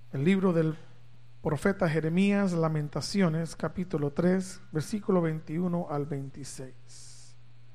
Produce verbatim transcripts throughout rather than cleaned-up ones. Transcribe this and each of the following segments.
El libro del profeta Jeremías, Lamentaciones, capítulo tres, versículo veintiuno al veintiséis.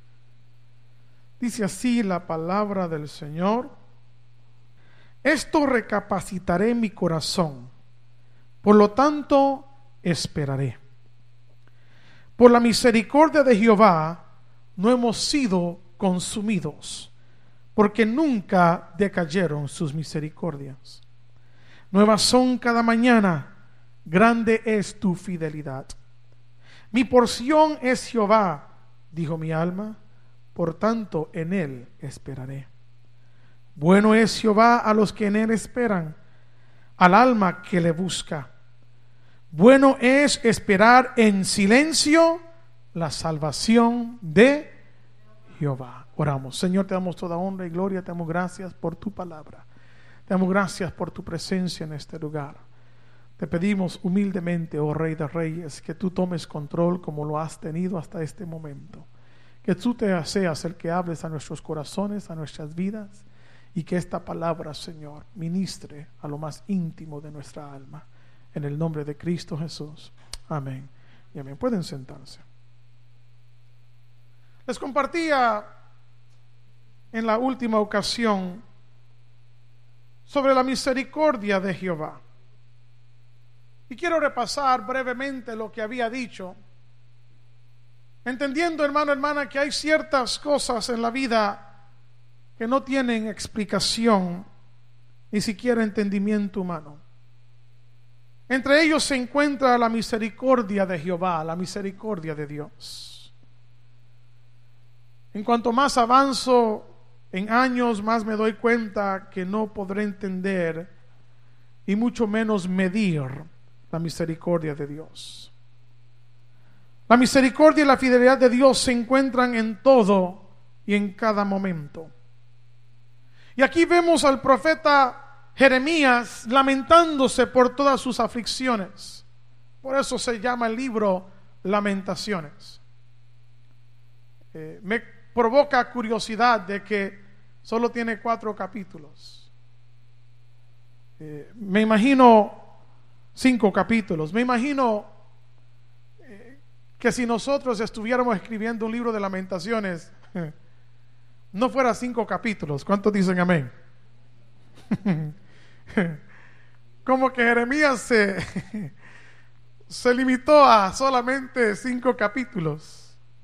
Dice así la palabra del Señor: esto recapacitaré en mi corazón, por lo tanto esperaré. Por la misericordia de Jehová no hemos sido consumidos, porque nunca decayeron sus misericordias. Nuevas son cada mañana, grande es tu fidelidad. Mi porción es Jehová, dijo mi alma, por tanto en él esperaré. Bueno es Jehová a los que en él esperan, al alma que le busca. Bueno es esperar en silencio la salvación de Jehová. Oramos. Señor, te damos toda honra y gloria, te damos gracias por tu palabra. Te damos gracias por tu presencia en este lugar. Te pedimos humildemente, oh Rey de Reyes, que tú tomes control como lo has tenido hasta este momento. Que tú te seas el que hables a nuestros corazones, a nuestras vidas, y que esta palabra, Señor, ministre a lo más íntimo de nuestra alma. En el nombre de Cristo Jesús. Amén y amén. Pueden sentarse. Les compartía en la última ocasión sobre la misericordia de Jehová. Y quiero repasar brevemente lo que había dicho, entendiendo, hermano, hermana, que hay ciertas cosas en la vida que no tienen explicación, ni siquiera entendimiento humano. Entre ellos se encuentra la misericordia de Jehová, la misericordia de Dios. En cuanto más avanzo en años, más me doy cuenta que no podré entender y mucho menos medir la misericordia de Dios. La misericordia y la fidelidad de Dios se encuentran en todo y en cada momento. Y aquí vemos al profeta Jeremías lamentándose por todas sus aflicciones. Por eso se llama el libro Lamentaciones. Eh, me provoca curiosidad de que solo tiene cuatro capítulos. Eh, me imagino cinco capítulos. Me imagino eh, que si nosotros estuviéramos escribiendo un libro de Lamentaciones, eh, no fuera cinco capítulos. ¿Cuántos dicen amén? Como que Jeremías se, se limitó a solamente cinco capítulos.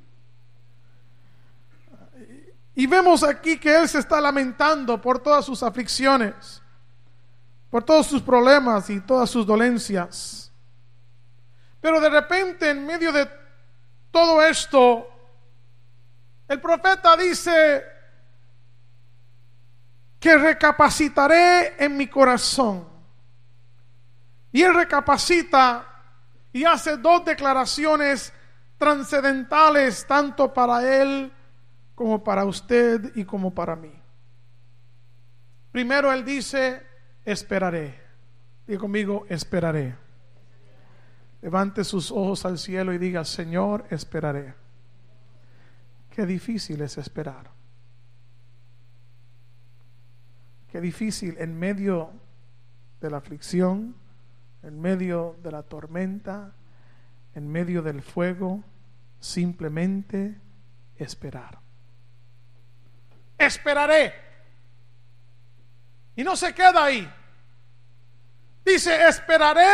Y vemos aquí que él se está lamentando por todas sus aflicciones, por todos sus problemas y todas sus dolencias. Pero de repente, en medio de todo esto, el profeta dice que recapacitaré en mi corazón. Y él recapacita y hace dos declaraciones trascendentales, tanto para él como para usted y como para mí. Primero él dice, esperaré. Diga conmigo, esperaré. Levante sus ojos al cielo y diga, Señor, esperaré. Qué difícil es esperar. Qué difícil en medio de la aflicción, en medio de la tormenta, en medio del fuego, simplemente esperar. Esperaré. Y no se queda ahí. Dice, esperaré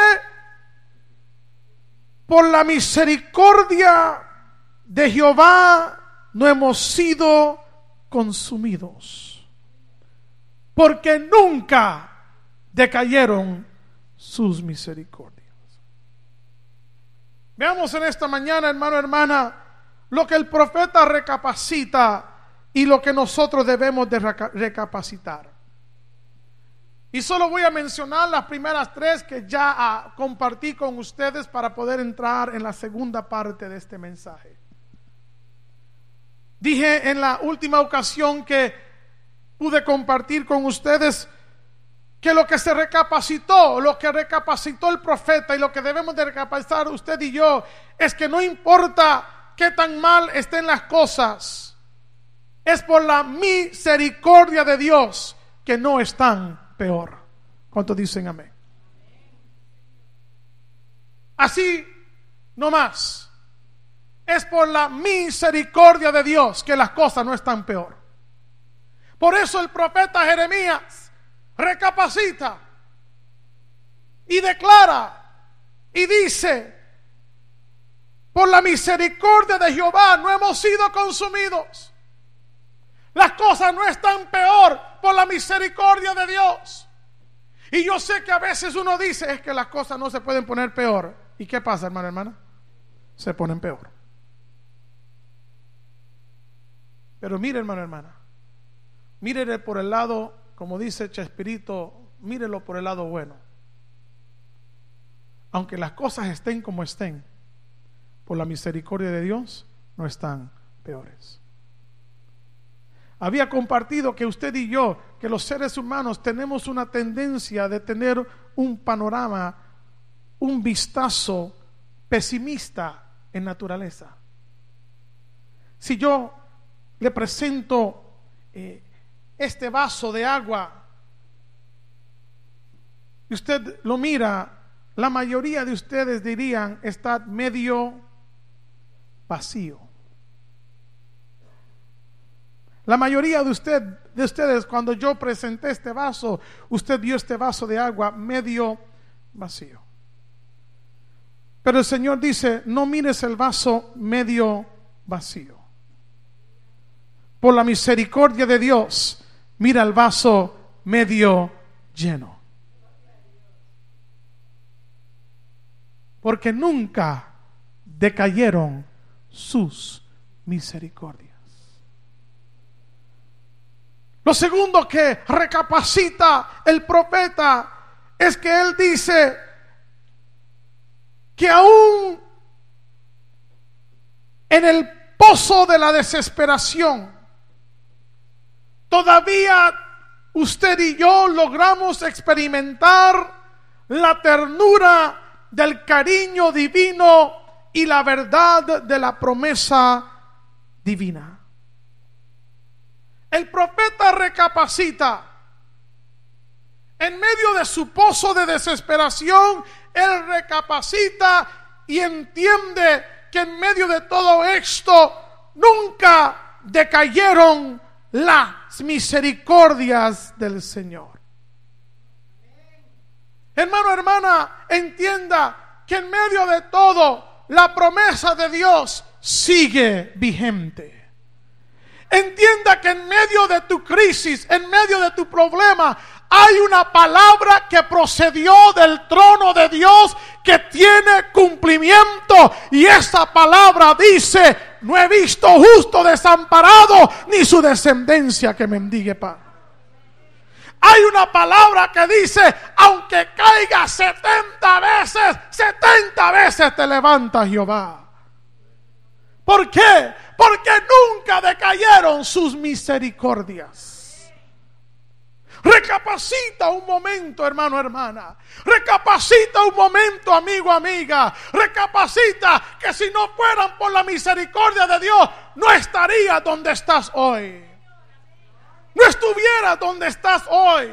por la misericordia de Jehová, no hemos sido consumidos, porque nunca decayeron sus misericordias. Veamos en esta mañana, hermano, hermana, lo que el profeta recapacita y lo que nosotros debemos de recapacitar. Y solo voy a mencionar las primeras tres que ya ah, compartí con ustedes para poder entrar en la segunda parte de este mensaje. Dije en la última ocasión que pude compartir con ustedes que lo que se recapacitó, lo que recapacitó el profeta y lo que debemos de recapacitar usted y yo, es que no importa qué tan mal estén las cosas, es por la misericordia de Dios que no están peor. ¿Cuántos dicen amén? así nomás. Es por la misericordia de Dios que las cosas no están peor. Por eso el profeta Jeremías recapacita y declara y dice: por la misericordia de Jehová no hemos sido consumidos. Las cosas no están peor por la misericordia de Dios. Y yo sé que a veces uno dice: es que las cosas no se pueden poner peor. ¿Y qué pasa, hermano, hermana? Se ponen peor. Pero mire, hermano, hermana, mírele por el lado, como dice Chespirito, mírelo por el lado bueno. Aunque las cosas estén como estén, por la misericordia de Dios, no están peores. Había compartido que usted y yo, que los seres humanos tenemos una tendencia de tener un panorama, un vistazo pesimista en naturaleza. Si yo le presento eh, este vaso de agua y usted lo mira, la mayoría de ustedes dirían: está medio vacío. La mayoría de, usted, de ustedes, cuando yo presenté este vaso, usted vio este vaso de agua medio vacío. Pero el Señor dice: no mires el vaso medio vacío. Por la misericordia de Dios, mira el vaso medio lleno. Porque nunca decayeron sus misericordias. Lo segundo que recapacita el profeta es que él dice que aún en el pozo de la desesperación, todavía usted y yo logramos experimentar la ternura del cariño divino y la verdad de la promesa divina. El profeta recapacita. En medio de su pozo de desesperación, él recapacita y entiende que en medio de todo esto nunca decayeron las misericordias del Señor. Hermano, hermana, entienda que en medio de todo la promesa de Dios sigue vigente. Entienda que en medio de tu crisis, en medio de tu problema, hay una palabra que procedió del trono de Dios que tiene cumplimiento, y esa palabra dice: no he visto justo desamparado, ni su descendencia que mendigue pan. Hay una palabra que dice: aunque caiga setenta veces, setenta veces te levanta Jehová. ¿Por qué? Porque nunca decayeron sus misericordias. Recapacita un momento, hermano, hermana. Recapacita un momento, amigo, amiga. Recapacita que si no fueran por la misericordia de Dios, no estarías donde estás hoy. No estuvieras donde estás hoy.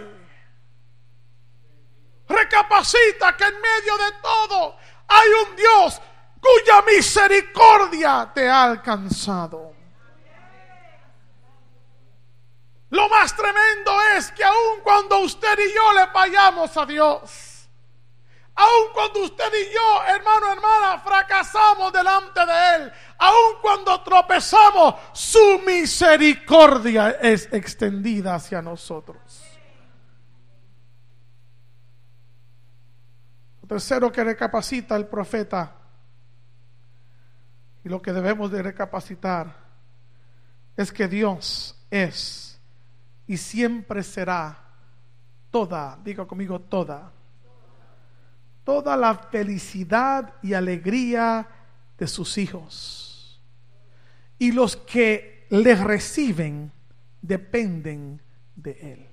Recapacita que en medio de todo hay un Dios cuya misericordia te ha alcanzado. Lo más tremendo es que aun cuando usted y yo le fallamos a Dios, aun cuando usted y yo, hermano, hermana, fracasamos delante de Él, aun cuando tropezamos, su misericordia es extendida hacia nosotros. Lo tercero que recapacita el profeta, y lo que debemos de recapacitar, es que Dios es y siempre será toda, diga conmigo, toda, toda la felicidad y alegría de sus hijos. Y los que les reciben dependen de Él.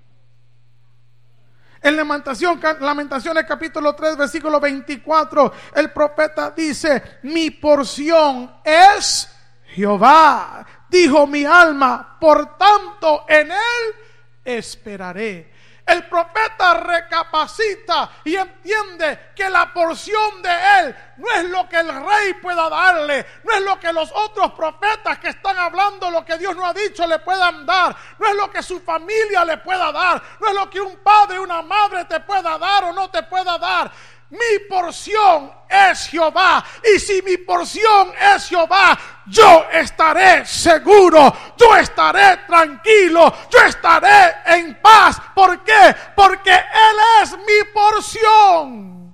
En Lamentación, Lamentaciones capítulo tres versículo veinticuatro, el profeta dice: mi porción es Jehová, dijo mi alma, por tanto en Él esperaré. El profeta recapacita y entiende que la porción de él no es lo que el rey pueda darle, no es lo que los otros profetas que están hablando lo que Dios no ha dicho le puedan dar, no es lo que su familia le pueda dar, no es lo que un padre, una madre te pueda dar o no te pueda dar. Mi porción es Jehová, y si mi porción es Jehová, yo estaré seguro, yo estaré tranquilo, yo estaré en paz. ¿Por qué? Porque Él es mi porción.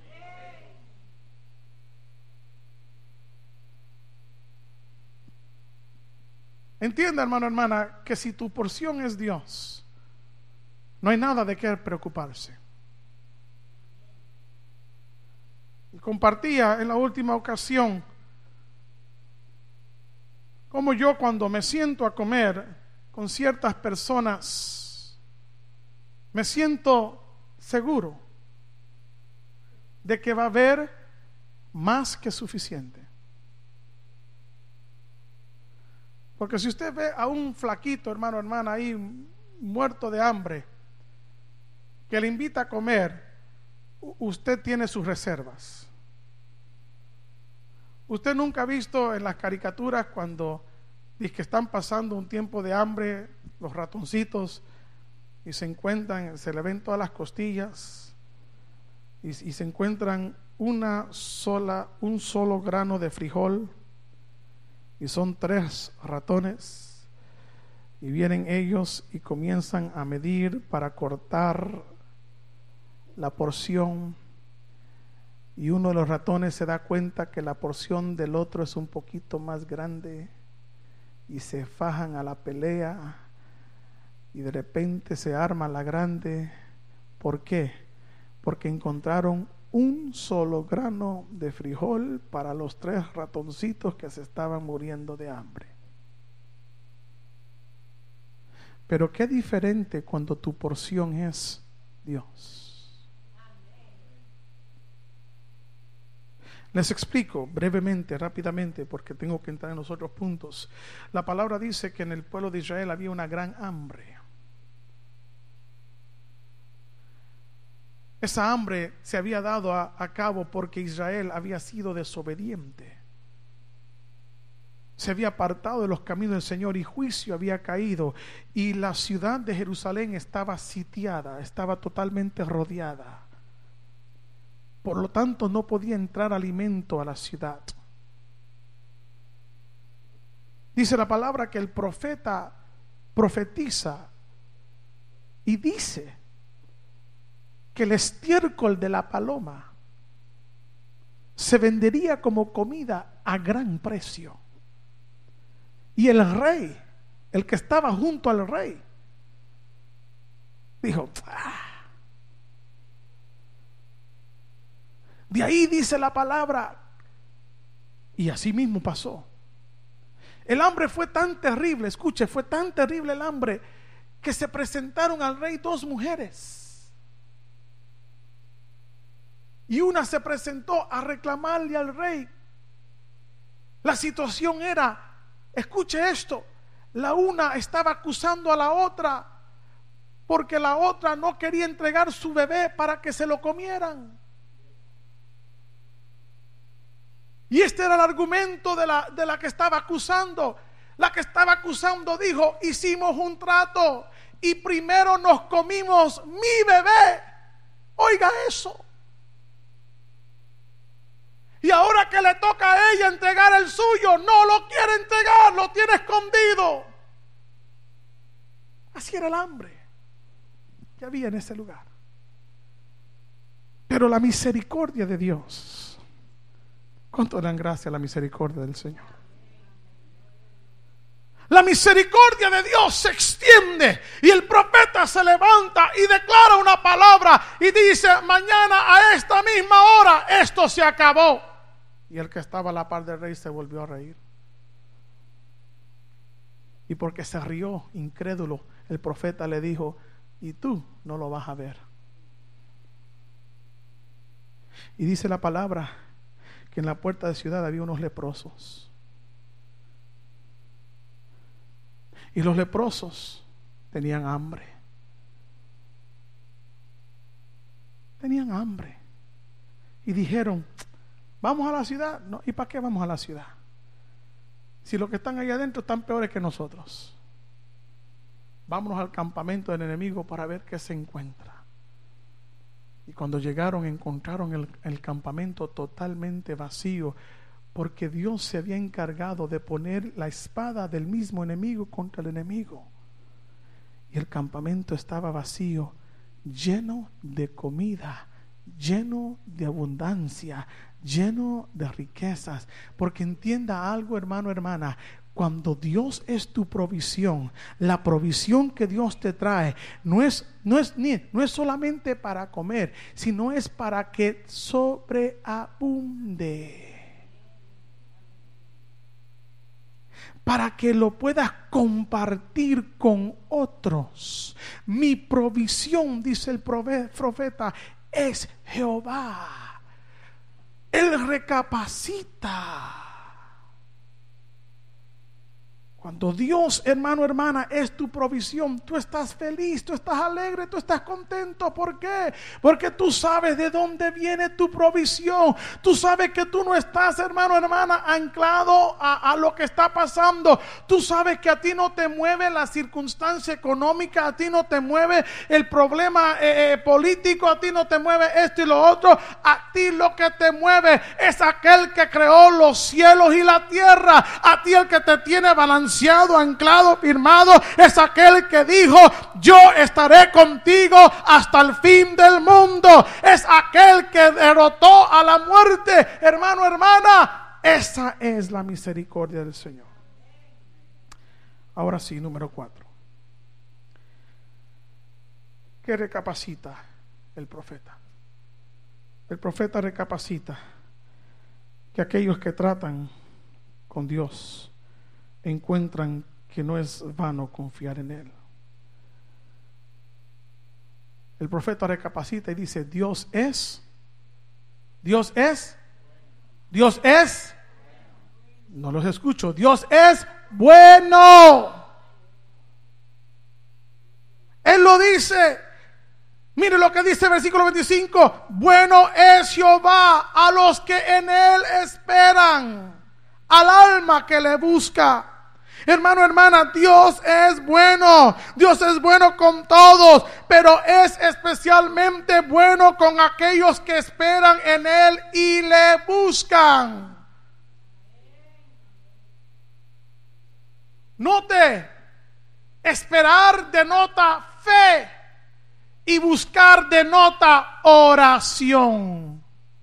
Entienda, hermano, hermana, que si tu porción es Dios, no hay nada de qué preocuparse. Compartía en la última ocasión como yo, cuando me siento a comer con ciertas personas, me siento seguro de que va a haber más que suficiente. Porque si usted ve a un flaquito, hermano, hermana, ahí muerto de hambre, que le invita a comer, usted tiene sus reservas. Usted nunca ha visto en las caricaturas cuando dice que están pasando un tiempo de hambre los ratoncitos y se encuentran, se le ven todas las costillas y, y se encuentran una sola, un solo grano de frijol, y son tres ratones, y vienen ellos y comienzan a medir para cortar la porción, y uno de los ratones se da cuenta que la porción del otro es un poquito más grande y se fajan a la pelea, y de repente se arma la grande. ¿Por qué? Porque encontraron un solo grano de frijol para los tres ratoncitos que se estaban muriendo de hambre. Pero qué diferente cuando tu porción es Dios. Les explico brevemente, rápidamente, porque tengo que entrar en los otros puntos. La palabra dice que en el pueblo de Israel había una gran hambre. Esa hambre se había dado a, a cabo porque Israel había sido desobediente. Se había apartado de los caminos del Señor y juicio había caído. Y la ciudad de Jerusalén estaba sitiada, estaba totalmente rodeada. Por lo tanto, no podía entrar alimento a la ciudad. Dice la palabra que el profeta profetiza y dice que el estiércol de la paloma se vendería como comida a gran precio. Y el rey, el que estaba junto al rey, dijo, ¡ah! De ahí dice la palabra, y así mismo pasó. El hambre fue tan terrible, escuche, fue tan terrible el hambre, que se presentaron al rey dos mujeres. Y una se presentó a reclamarle al rey. La situación era, escuche esto, la una estaba acusando a la otra porque la otra no quería entregar su bebé para que se lo comieran. Y este era el argumento de la, de la que estaba acusando. La que estaba acusando dijo, hicimos un trato y primero nos comimos mi bebé. Oiga eso. Y ahora que le toca a ella entregar el suyo, no lo quiere entregar, lo tiene escondido. Así era el hambre que había en ese lugar. Pero la misericordia de Dios, ¿cuánto dan gracias a la misericordia del Señor? La misericordia de Dios se extiende y el profeta se levanta y declara una palabra y dice, mañana a esta misma hora esto se acabó. Y el que estaba a la par del rey se volvió a reír. Y porque se rió incrédulo, el profeta le dijo, y tú no lo vas a ver. Y dice la palabra que en la puerta de ciudad había unos leprosos. Y los leprosos tenían hambre. tenían hambre. Y dijeron, ¿vamos a la ciudad? No, ¿y para qué vamos a la ciudad? Si los que están allá adentro están peores que nosotros. Vámonos al campamento del enemigo para ver qué se encuentra. Y cuando llegaron encontraron el, el campamento totalmente vacío, porque Dios se había encargado de poner la espada del mismo enemigo contra el enemigo. Y el campamento estaba vacío, lleno de comida, lleno de abundancia, lleno de riquezas. Porque entienda algo, hermano, hermana, cuando Dios es tu provisión, la provisión que Dios te trae no es, no es, ni, no es solamente para comer, sino es para que sobreabunde, para que lo puedas compartir con otros. Mi provisión, dice el profeta, es Jehová. Él recapacita. Cuando Dios, hermano, hermana, es tu provisión, tú estás feliz, tú estás alegre, tú estás contento. ¿Por qué? Porque tú sabes de dónde viene tu provisión. Tú sabes que tú no estás, hermano, hermana, anclado a, a lo que está pasando. Tú sabes que a ti no te mueve la circunstancia económica, a ti no te mueve el problema eh, eh, político, a ti no te mueve esto y lo otro. A ti lo que te mueve es aquel que creó los cielos y la tierra. A ti el que te tiene balanceado, anclado, firmado, es aquel que dijo: yo estaré contigo hasta el fin del mundo. Es aquel que derrotó a la muerte. Hermano, hermana, esa es la misericordia del Señor. Ahora sí, número cuatro. ¿Qué recapacita el profeta? El profeta recapacita que aquellos que tratan con Dios encuentran que no es vano confiar en Él. El profeta recapacita y dice: Dios es, Dios es, Dios es, no los escucho, Dios es bueno. Él lo dice. Mire lo que dice el versículo veinticinco: bueno es Jehová a los que en Él esperan, al alma que le busca. Hermano, hermana, Dios es bueno. Dios es bueno con todos, pero es especialmente bueno con aquellos que esperan en Él y le buscan. Note, esperar denota fe y buscar denota oración.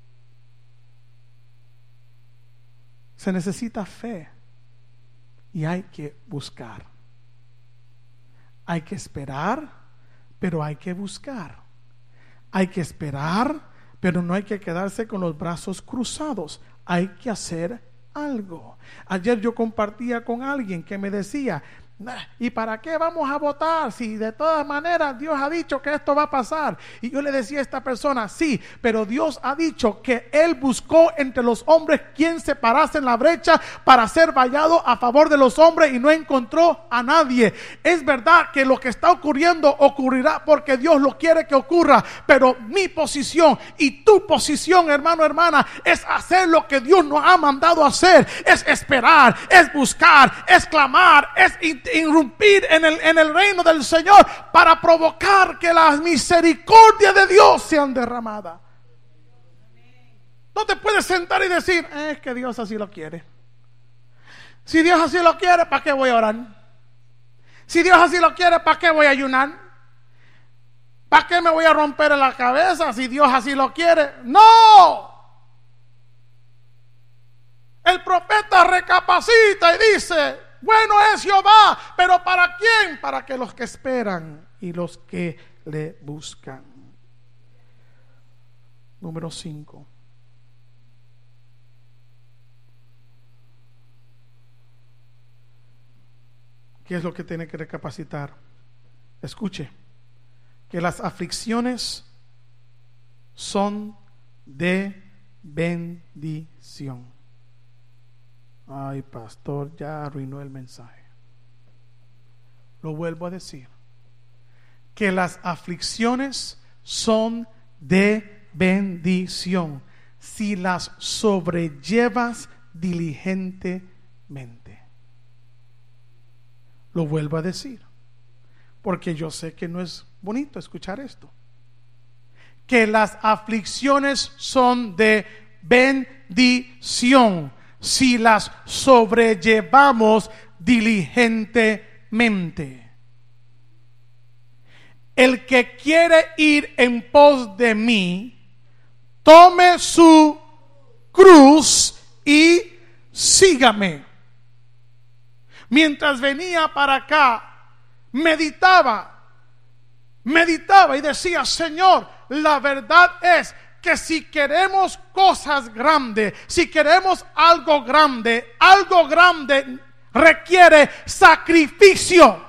Se necesita fe. Y hay que buscar. Hay que esperar, pero hay que buscar. Hay que esperar, pero no hay que quedarse con los brazos cruzados. Hay que hacer algo. Ayer yo compartía con alguien que me decía: ¿y para qué vamos a votar si de todas maneras Dios ha dicho que esto va a pasar? Y yo le decía a esta persona: sí, pero Dios ha dicho que Él buscó entre los hombres quien se parase en la brecha para ser vallado a favor de los hombres y no encontró a nadie. Es verdad que lo que está ocurriendo ocurrirá porque Dios lo quiere que ocurra, pero mi posición y tu posición, hermano, hermana, es hacer lo que Dios nos ha mandado hacer. Es esperar, es buscar, es clamar, es irrumpir en el, en el reino del Señor para provocar que las misericordias de Dios sean derramadas. No te puedes sentar y decir: es que Dios así lo quiere. Si Dios así lo quiere, ¿para qué voy a orar? Si Dios así lo quiere, ¿para qué voy a ayunar? ¿Para qué me voy a romper en la cabeza si Dios así lo quiere? ¡No! El profeta recapacita y dice: bueno es Jehová, pero ¿para quién? Para que los que esperan y los que le buscan. Número cinco. ¿Qué es lo que tiene que recapacitar? Escuche, que las aflicciones son de bendición. Ay, pastor, ya arruinó el mensaje. Lo vuelvo a decir: que las aflicciones son de bendición si las sobrellevas diligentemente. Lo vuelvo a decir, porque yo sé que no es bonito escuchar esto. Que las aflicciones son de bendición si las sobrellevamos diligentemente. El que quiere ir en pos de mí, tome su cruz y sígame. Mientras venía para acá, meditaba, meditaba y decía: Señor, la verdad es que si queremos cosas grandes, si queremos algo grande, algo grande requiere sacrificio.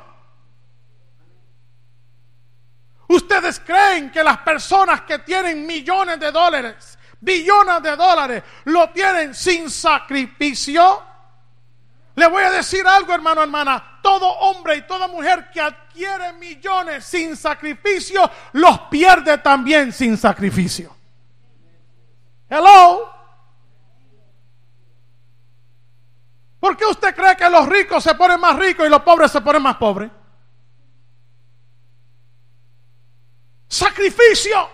¿Ustedes creen que las personas que tienen millones de dólares, billones de dólares, lo tienen sin sacrificio? Le voy a decir algo, hermano, hermana. Todo hombre y toda mujer que adquiere millones sin sacrificio, los pierde también sin sacrificio. Hello. ¿Por qué usted cree que los ricos se ponen más ricos y los pobres se ponen más pobres? Sacrificio.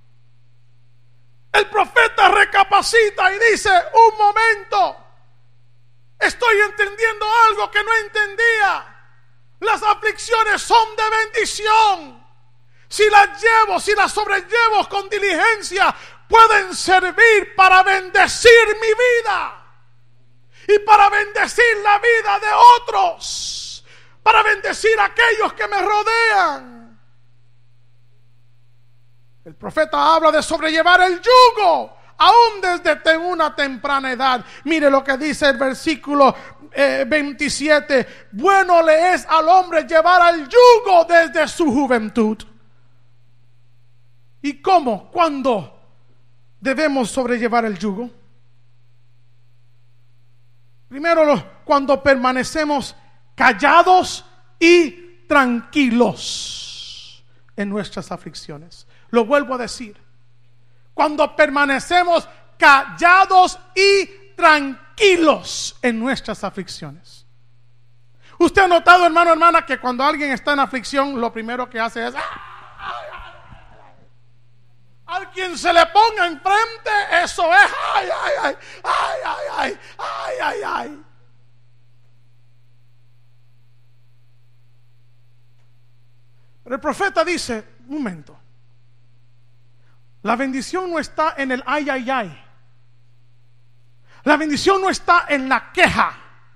El profeta recapacita y dice: un momento, estoy entendiendo algo que no entendía. Las aflicciones son de bendición. Si las llevo, si las sobrellevo con diligencia, pueden servir para bendecir mi vida y para bendecir la vida de otros, para bendecir a aquellos que me rodean. El profeta habla de sobrellevar el yugo, aún desde una temprana edad. Mire lo que dice el versículo eh, veintisiete. Bueno le es al hombre llevar al yugo desde su juventud. ¿Y cómo? ¿Cuándo debemos sobrellevar el yugo? Primero, cuando permanecemos callados y tranquilos en nuestras aflicciones. Lo vuelvo a decir. Cuando permanecemos callados y tranquilos en nuestras aflicciones. Usted ha notado, hermano, hermana, que cuando alguien está en aflicción, lo primero que hace es: al quien se le ponga enfrente, eso es ay, ay, ay, ay, ay, ay, ay, ay, ay. Pero el profeta dice: un momento. La bendición no está en el ay, ay, ay. La bendición no está en la queja.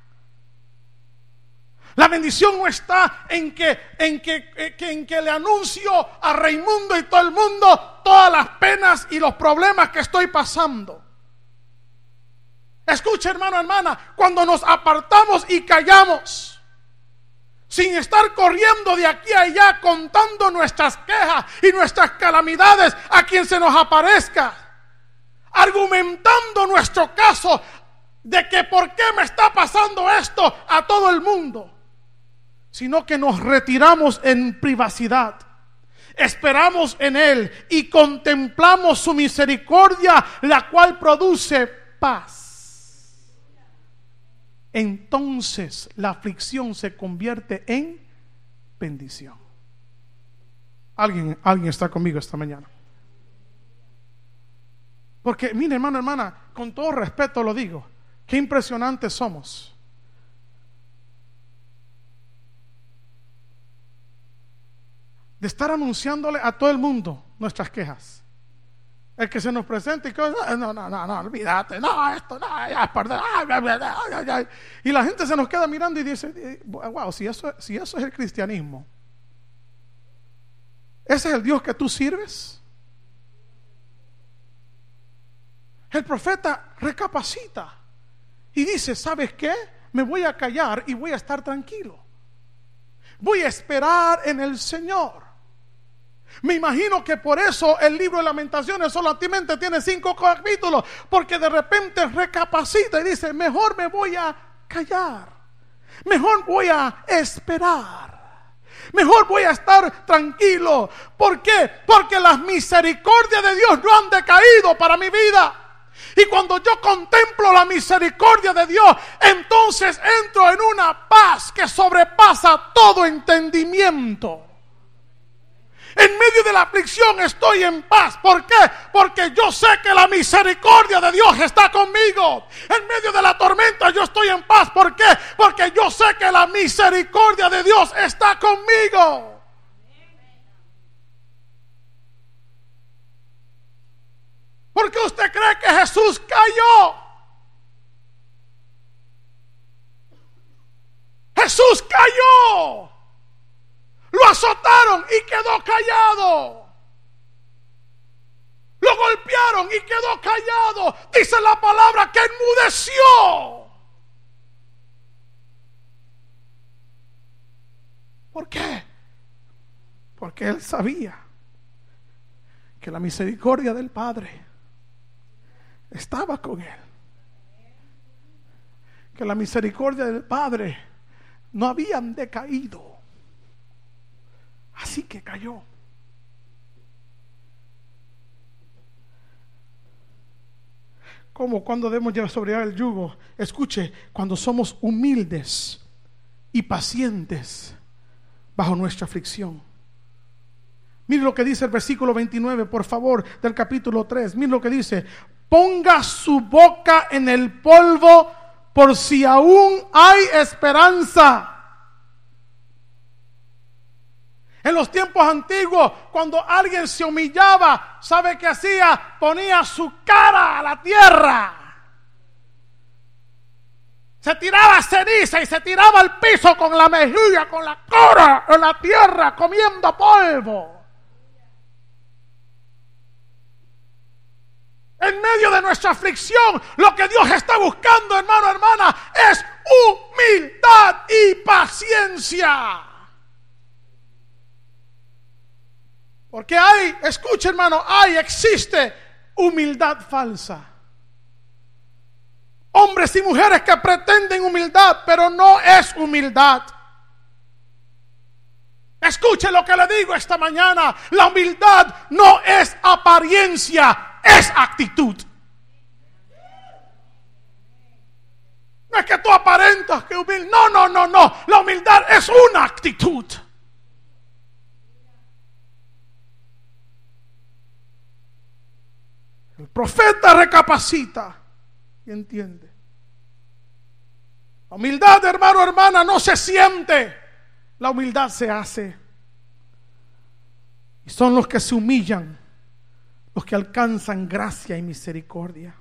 La bendición no está en que, en que, en que le anuncio a Raimundo y todo el mundo todas las penas y los problemas que estoy pasando. Escucha, hermano, hermana, cuando nos apartamos y callamos, sin estar corriendo de aquí a allá contando nuestras quejas y nuestras calamidades a quien se nos aparezca, argumentando nuestro caso de que por qué me está pasando esto a todo el mundo, sino que nos retiramos en privacidad, esperamos en Él y contemplamos su misericordia, la cual produce paz. Entonces la aflicción se convierte en bendición. Alguien, alguien está conmigo esta mañana. Porque mire, hermano, hermana, con todo respeto lo digo, qué impresionantes somos. De estar anunciándole a todo el mundo nuestras quejas. El que se nos presente y que no, no, no, no, olvídate, no, esto, no, ya, perdón, ay, ay, ay, ay. Y la gente se nos queda mirando y dice: wow, si eso, si eso es el cristianismo, ¿ese es el Dios que tú sirves? El profeta recapacita y dice: ¿sabes qué? Me voy a callar y voy a estar tranquilo. Voy a esperar en el Señor. Me imagino que por eso el libro de Lamentaciones solamente tiene cinco capítulos, porque de repente recapacita y dice: mejor me voy a callar, mejor voy a esperar, Mejor voy a estar tranquilo. ¿Por qué? Porque las misericordias de Dios no han decaído para mi vida. Y cuando yo contemplo la misericordia de Dios, entonces entro en una paz que sobrepasa todo entendimiento. En medio de la aflicción estoy en paz. ¿Por qué? Porque yo sé que la misericordia de Dios está conmigo. En medio de la tormenta yo estoy en paz. ¿Por qué? Porque yo sé que la misericordia de Dios está conmigo. ¿Por qué usted cree que Jesús cayó? Jesús cayó. Lo azotaron y quedó callado. Lo golpearon y quedó callado. Dice la palabra que enmudeció. ¿Por qué? Porque él sabía que la misericordia del Padre estaba con él. Que la misericordia del Padre no habían decaído. Así que cayó. Como cuando debemos sobrellevar el yugo. Escuche, cuando somos humildes y pacientes bajo nuestra aflicción. Mire lo que dice el versículo veintinueve, por favor, del capítulo tres. Mire lo que dice: ponga su boca en el polvo por si aún hay esperanza. En los tiempos antiguos, cuando alguien se humillaba, ¿sabe qué hacía? Ponía su cara a la tierra. Se tiraba ceniza y se tiraba al piso con la mejilla, con la cara en la tierra, comiendo polvo. En medio de nuestra aflicción, lo que Dios está buscando, hermano, hermana, es humildad y paciencia. Porque hay, escuche, hermano, hay, existe humildad falsa. Hombres y mujeres que pretenden humildad, pero no es humildad. Escuche lo que le digo esta mañana. La humildad no es apariencia, es actitud. No es que tú aparentas que humilde. No, no, no, no. La humildad es una actitud. El profeta recapacita y entiende. La humildad, hermano, hermana, no se siente. La humildad se hace. Y son los que se humillan, los que alcanzan gracia y misericordia.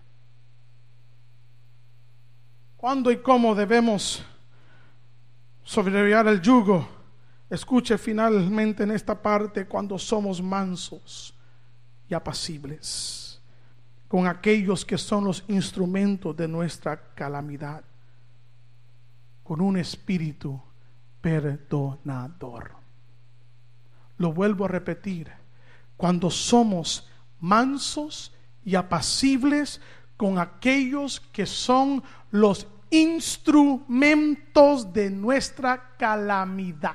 ¿Cuándo y cómo debemos sobrellevar el yugo? Escuche finalmente en esta parte: cuando somos mansos y apacibles con aquellos que son los instrumentos de nuestra calamidad, con un espíritu perdonador. Lo vuelvo a repetir: cuando somos mansos y apacibles con aquellos que son los instrumentos de nuestra calamidad,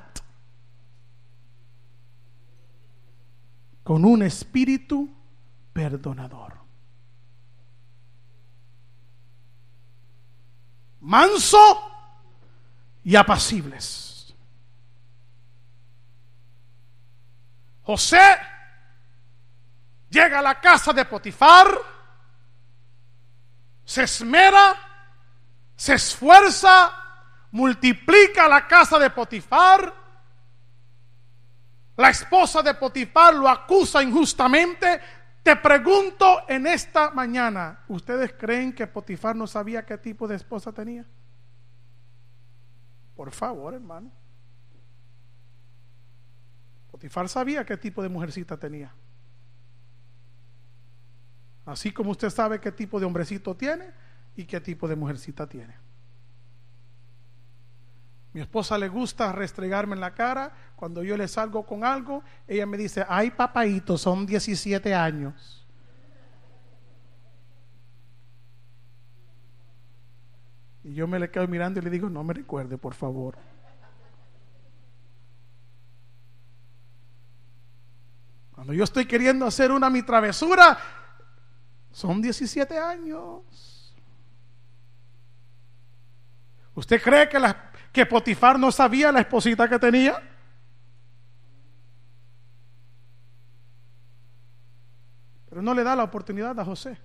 con un espíritu perdonador. Manso y apacibles. José llega a la casa de Potifar, se esmera, se esfuerza, multiplica la casa de Potifar. La esposa de Potifar lo acusa injustamente. Te pregunto en esta mañana, ¿ustedes creen que Potifar no sabía qué tipo de esposa tenía? Por favor, hermano. Potifar sabía qué tipo de mujercita tenía. Así como usted sabe qué tipo de hombrecito tiene y qué tipo de mujercita tiene. Mi esposa le gusta restregarme en la cara. Cuando yo le salgo con algo, ella me dice: ay, papaíto, son diecisiete años. Y yo me le quedo mirando y le digo: no me recuerde, por favor. Cuando yo estoy queriendo hacer una mi travesura, son diecisiete años. ¿Usted cree que, la, que Potifar no sabía la esposita que tenía? Pero no le da la oportunidad a José.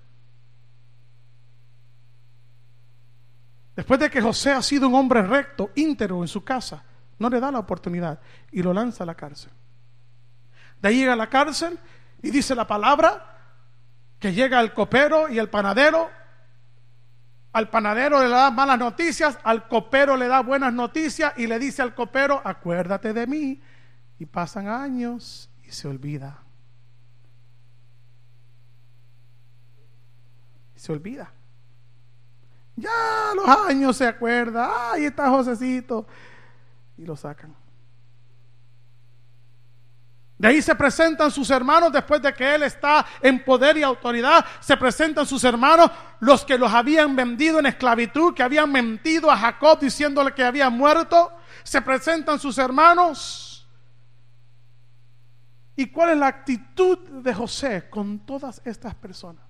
Después de que José ha sido un hombre recto, íntegro en su casa, no le da la oportunidad y lo lanza a la cárcel. De ahí llega a la cárcel y dice la palabra que llega el copero y el panadero. Al panadero le da malas noticias, al copero le da buenas noticias y le dice al copero: acuérdate de mí. Y pasan años y se olvida. Y se olvida. Ya los años se acuerda. Ahí está Josecito. Y lo sacan. De ahí se presentan sus hermanos después de que él está en poder y autoridad. Se presentan sus hermanos, los que los habían vendido en esclavitud, que habían mentido a Jacob diciéndole que había muerto. Se presentan sus hermanos. ¿Y cuál es la actitud de José con todas estas personas?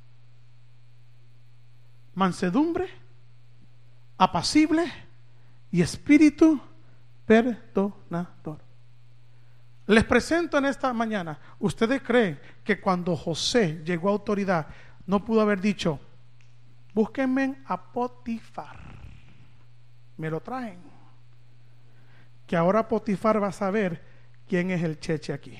Mansedumbre, apacible y espíritu perdonador. Les presento en esta mañana, ¿ustedes creen que cuando José llegó a autoridad no pudo haber dicho: búsquenme a Potifar, me lo traen? Que ahora Potifar va a saber quién es el cheche aquí.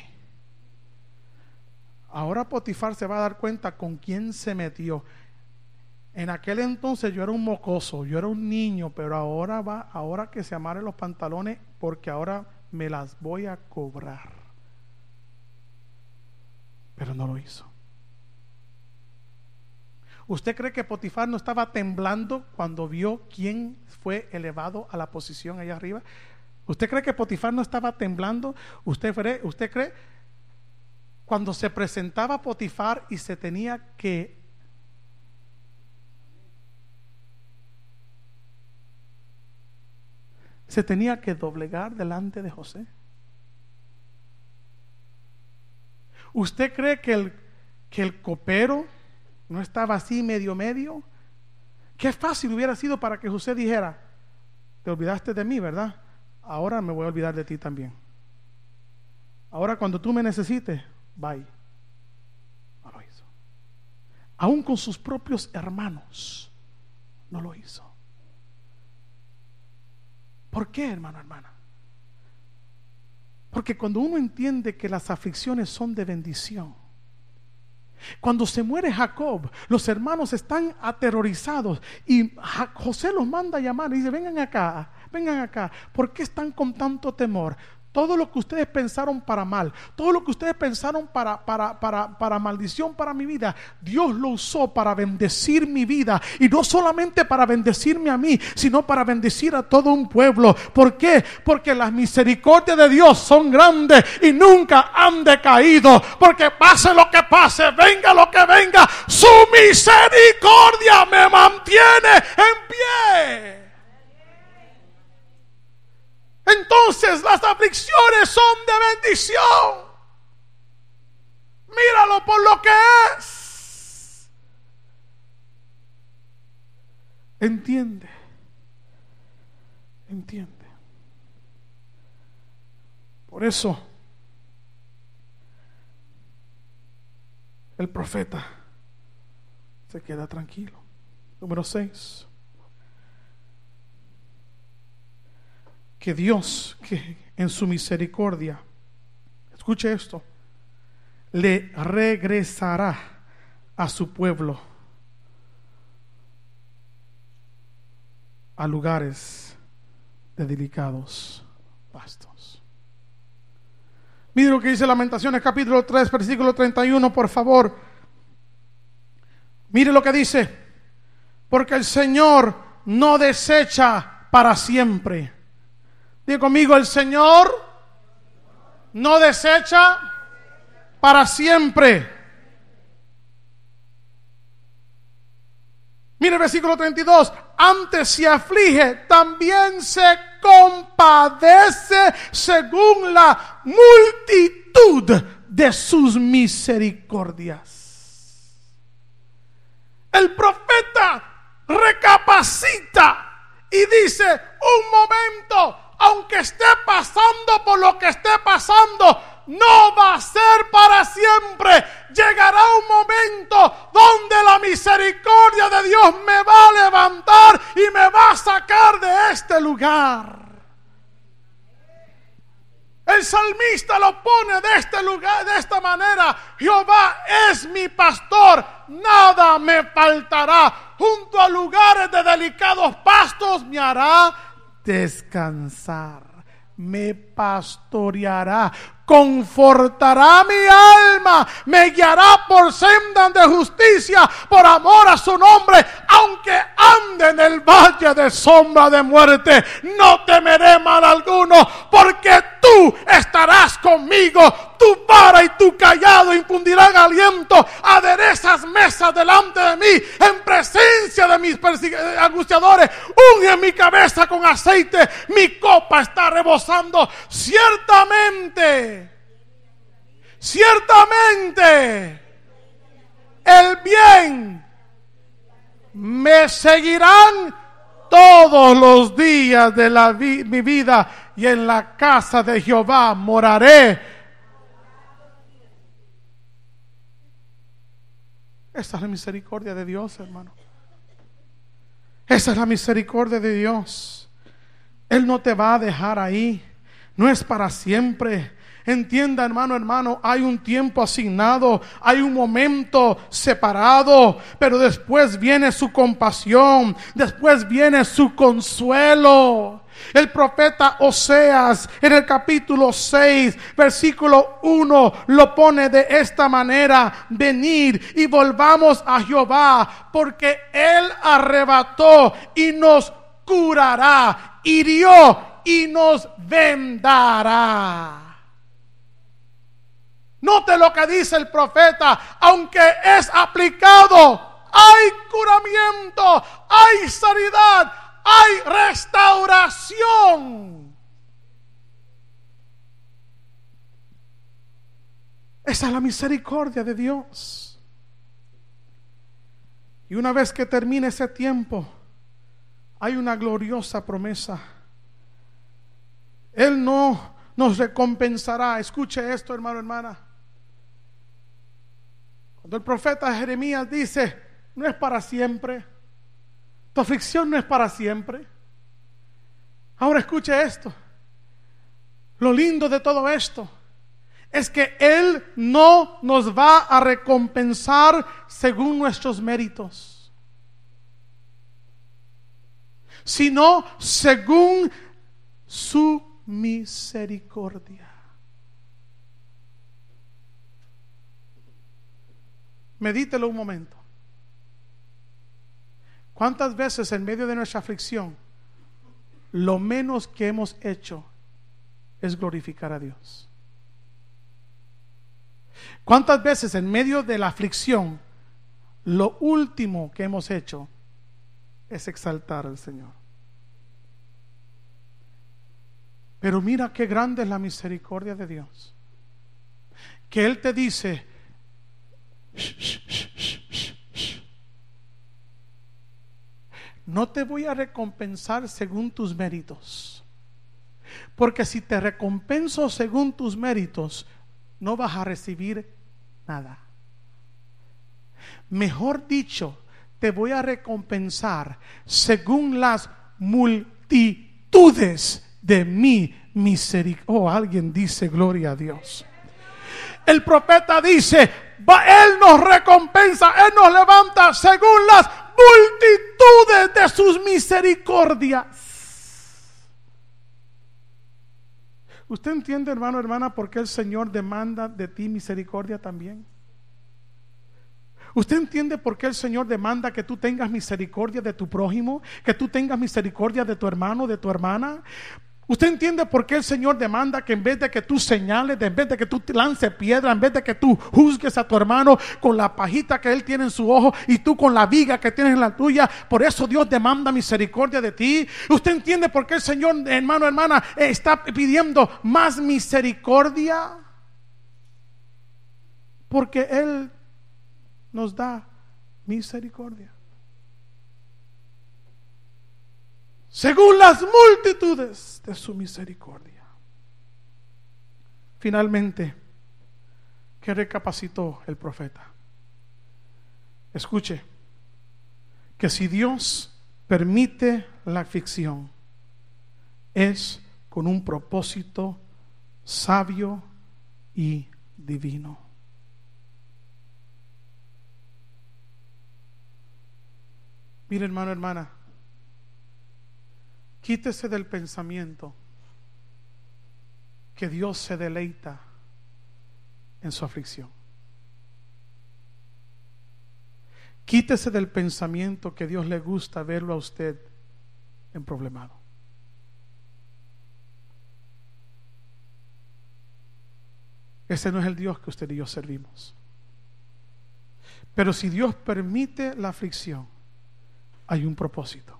Ahora Potifar se va a dar cuenta con quién se metió. En aquel entonces yo era un mocoso, yo era un niño, pero ahora va, ahora que se amarren los pantalones, porque ahora me las voy a cobrar. Pero no lo hizo. ¿Usted cree que Potifar no estaba temblando cuando vio quién fue elevado a la posición allá arriba? ¿Usted cree que Potifar no estaba temblando? ¿Usted cree, usted cree cuando se presentaba Potifar y se tenía que se tenía que doblegar delante de José? ¿Usted cree que el, que el copero no estaba así medio medio? Qué fácil hubiera sido para que José dijera: te olvidaste de mí, ¿verdad? Ahora me voy a olvidar de ti también. Ahora cuando tú me necesites, bye. No lo hizo. Aún con sus propios hermanos no lo hizo. ¿Por qué, hermano, hermana? Porque cuando uno entiende que las aflicciones son de bendición, cuando se muere Jacob, los hermanos están aterrorizados y José los manda a llamar y dice: vengan acá, vengan acá. ¿Por qué están con tanto temor? Todo lo que ustedes pensaron para mal, todo lo que ustedes pensaron para, para, para, para maldición para mi vida, Dios lo usó para bendecir mi vida. Y no solamente para bendecirme a mí, sino para bendecir a todo un pueblo. ¿Por qué? Porque las misericordias de Dios son grandes y nunca han decaído. Porque pase lo que pase, venga lo que venga, su misericordia me mantiene en pie. Entonces las aflicciones son de bendición. Míralo por lo que es. Entiende. Entiende. Por eso el profeta se queda tranquilo. Número seis. Que Dios, que en su misericordia, escuche esto, le regresará a su pueblo a lugares de delicados pastos. Mire lo que dice Lamentaciones capítulo tres versículo treinta y uno, por favor. Mire lo que dice: porque el Señor no desecha para siempre. Diga conmigo: el Señor no desecha para siempre. Mire el versículo treinta y dos: antes se aflige, también se compadece según la multitud de sus misericordias. El profeta recapacita y dice: un momento, aunque esté pasando por lo que esté pasando, no va a ser para siempre. Llegará un momento donde la misericordia de Dios me va a levantar y me va a sacar de este lugar. El salmista lo pone de este lugar, de esta manera: Jehová es mi pastor, nada me faltará. Junto a lugares de delicados pastos me hará descansar, me pastoreará, confortará mi alma, me guiará por sendas de justicia por amor a su nombre. Aunque ande en el valle de sombra de muerte, no temeré mal alguno, porque tú estarás conmigo. Tu vara y tu callado infundirán aliento. Aderezas mesas delante de mí en presencia de mis angustiadores. Unge mi cabeza con aceite, mi copa está rebosando. Ciertamente, ciertamente, el bien me seguirán todos los días de la vi- mi vida, y en la casa de Jehová moraré. Esa es la misericordia de Dios, hermano. Esa es la misericordia de Dios. Él no te va a dejar ahí. No es para siempre. Entienda, hermano, hermano, hay un tiempo asignado, hay un momento separado, pero después viene su compasión, después viene su consuelo. El profeta Oseas en el capítulo seis, versículo uno, lo pone de esta manera: venid y volvamos a Jehová, porque Él arrebató y nos curará, hirió y nos vendará. Note lo que dice el profeta: aunque es aplicado, hay curamiento, hay sanidad, hay restauración. Esa es la misericordia de Dios. Y una vez que termine ese tiempo, hay una gloriosa promesa. Él no nos recompensará. Escuche esto, hermano, hermana. Cuando el profeta Jeremías dice: no es para siempre, tu aflicción no es para siempre. Ahora escuche esto. Lo lindo de todo esto es que Él no nos va a recompensar según nuestros méritos, sino según su misericordia. Medítelo un momento. ¿Cuántas veces en medio de nuestra aflicción lo menos que hemos hecho es glorificar a Dios? ¿Cuántas veces en medio de la aflicción lo último que hemos hecho es exaltar al Señor? Pero mira qué grande es la misericordia de Dios, que Él te dice: shh, shh, shh, shh, shh, shh. No te voy a recompensar según tus méritos, porque si te recompenso según tus méritos, no vas a recibir nada. Mejor dicho, te voy a recompensar según las multitudes de mi misericordia. Oh, alguien dice gloria a Dios. El profeta dice: Él nos recompensa, Él nos levanta según las multitudes de sus misericordias. ¿Usted entiende, hermano, hermana, por qué el Señor demanda de ti misericordia también? ¿Usted entiende por qué el Señor demanda que tú tengas misericordia de tu prójimo, que tú tengas misericordia de tu hermano, de tu hermana? ¿Usted entiende por qué el Señor demanda que en vez de que tú señales, en vez de que tú lances piedra, en vez de que tú juzgues a tu hermano con la pajita que él tiene en su ojo y tú con la viga que tienes en la tuya, por eso Dios demanda misericordia de ti? ¿Usted entiende por qué el Señor, hermano, hermana, está pidiendo más misericordia? porque Él nos da misericordia. Según las multitudes de su misericordia. Finalmente, ¿qué recapacitó el profeta? Escuche, que si Dios permite la aflicción, es con un propósito sabio y divino. Mire, hermano, hermana, quítese del pensamiento que Dios se deleita en su aflicción. Quítese del pensamiento que Dios le gusta verlo a usted emproblemado. Ese no es el Dios que usted y yo servimos. Pero si Dios permite la aflicción, hay un propósito.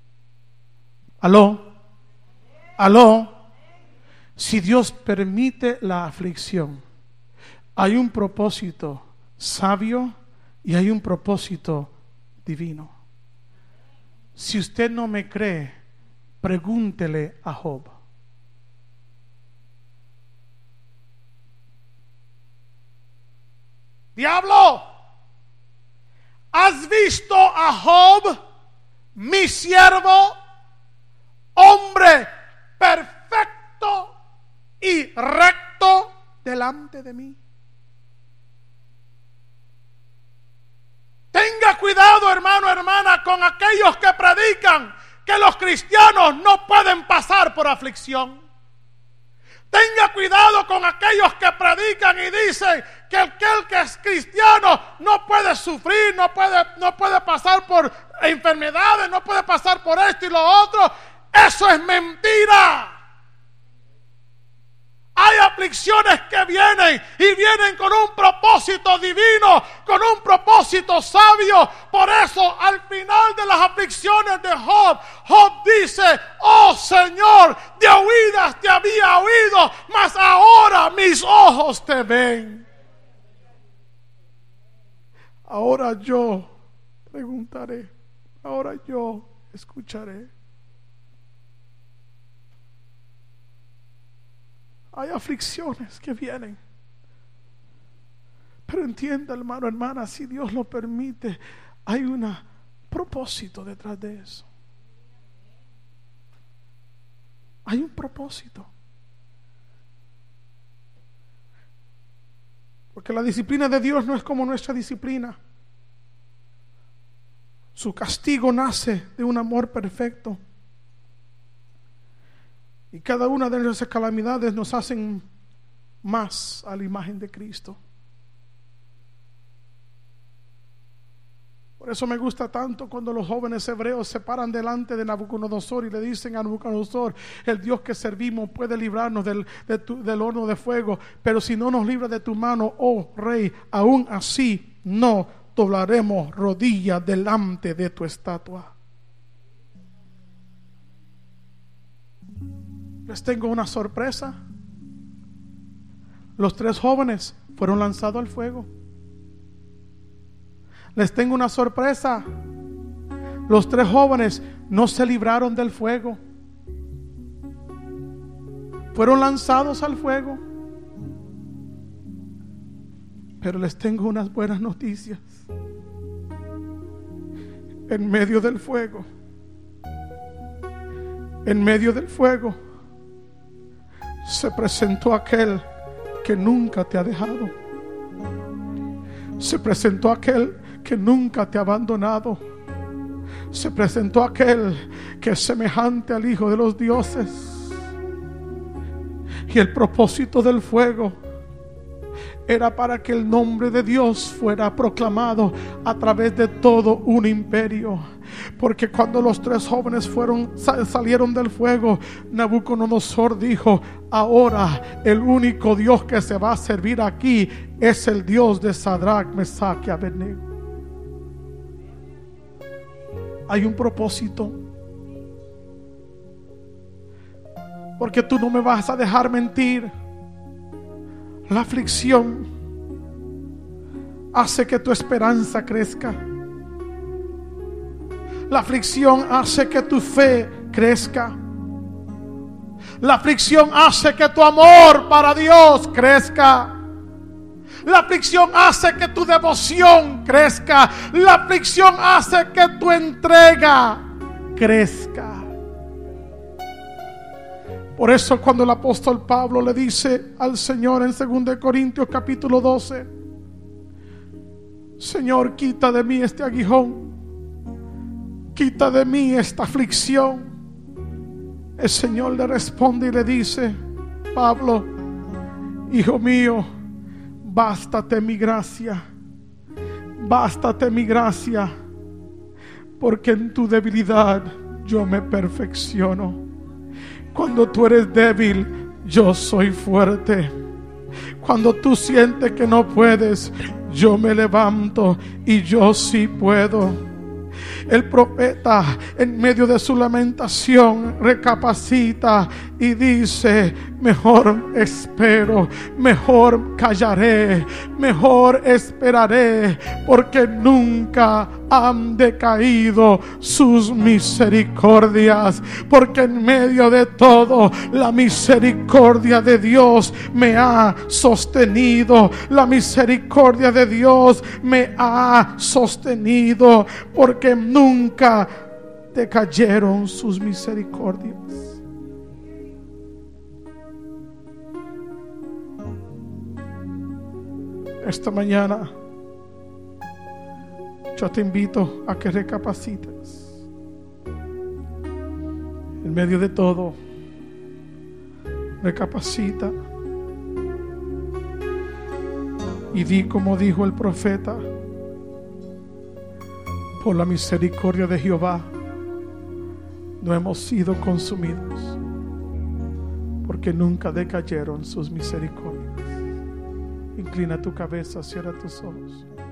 Aló, aló. Si Dios permite la aflicción, hay un propósito sabio y hay un propósito divino. Si usted no me cree, pregúntele a Job. Diablo, ¿has visto a Job, mi siervo, hombre perfecto y recto delante de mí? Tenga cuidado, hermano, hermana, con aquellos que predican que los cristianos no pueden pasar por aflicción. Tenga cuidado con aquellos que predican y dicen que aquel que es cristiano no puede sufrir, no puede, no puede pasar por enfermedades, no puede pasar por esto y lo otro. Eso es mentira. Hay aflicciones que vienen y vienen con un propósito divino, con un propósito sabio. Por eso, al final de las aflicciones de Job, Job dice: oh Señor, de oídas te había oído, mas ahora mis ojos te ven. Ahora yo preguntaré, ahora yo escucharé. Hay aflicciones que vienen, pero entienda, hermano, hermana, si Dios lo permite, hay un propósito detrás de eso. Hay un propósito. Porque la disciplina de Dios no es como nuestra disciplina. Su castigo nace de un amor perfecto. Y cada una de nuestras calamidades nos hacen más a la imagen de Cristo. Por eso me gusta tanto cuando los jóvenes hebreos se paran delante de Nabucodonosor y le dicen a Nabucodonosor: el Dios que servimos puede librarnos del, de tu, del horno de fuego, pero si no nos libra de tu mano, oh rey, aún así no doblaremos rodillas delante de tu estatua. Les tengo una sorpresa. Los tres jóvenes fueron lanzados al fuego. Les tengo una sorpresa. Los tres jóvenes no se libraron del fuego. Fueron lanzados al fuego. Pero les tengo unas buenas noticias. En medio del fuego, en medio del fuego, se presentó aquel que nunca te ha dejado. Se presentó aquel que nunca te ha abandonado. Se presentó aquel que es semejante al Hijo de los dioses. Y el propósito del fuego era para que el nombre de Dios fuera proclamado a través de todo un imperio. Porque cuando los tres jóvenes fueron, salieron del fuego, Nabucodonosor dijo: ahora el único Dios que se va a servir aquí es el Dios de Sadrach, Mesach y Abednego. Hay un propósito. Porque tú no me vas a dejar mentir. La aflicción hace que tu esperanza crezca. La aflicción hace que tu fe crezca. La aflicción hace que tu amor para Dios crezca. La aflicción hace que tu devoción crezca. La aflicción hace que tu entrega crezca. Por eso cuando el apóstol Pablo le dice al Señor en segunda de Corintios capítulo doce: Señor, quita de mí este aguijón, quita de mí esta aflicción, el Señor le responde y le dice: Pablo, hijo mío, bástate mi gracia, bástate mi gracia, porque en tu debilidad yo me perfecciono. Cuando tú eres débil, yo soy fuerte. Cuando tú sientes que no puedes, yo me levanto y yo sí puedo. El profeta, en medio de su lamentación, recapacita y dice: mejor espero, mejor callaré, mejor esperaré, porque nunca han decaído sus misericordias. Porque en medio de todo, la misericordia de Dios me ha sostenido. La misericordia de Dios me ha sostenido, porque nunca decayeron sus misericordias. Esta mañana yo te invito a que recapacites. En medio de todo, recapacita y di como dijo el profeta: por la misericordia de Jehová no hemos sido consumidos, porque nunca decayeron sus misericordias. Inclina tu cabeza, cierra tus ojos.